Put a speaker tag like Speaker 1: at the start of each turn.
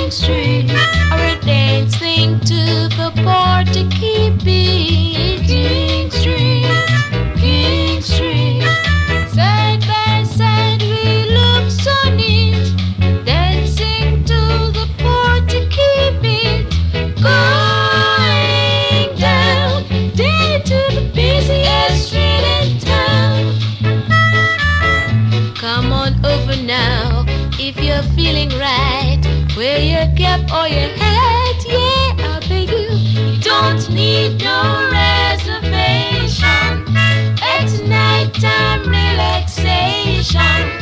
Speaker 1: Street. We're dancing to the party keep beat. King Street, King Street. Side by side we look so neat, dancing to the party keep beat. Going down, day to the busiest street in town. Come on over now, if you're feeling right. Wear your cap or your hat, yeah, I beg you. You don't need no reservation. It's nighttime relaxation.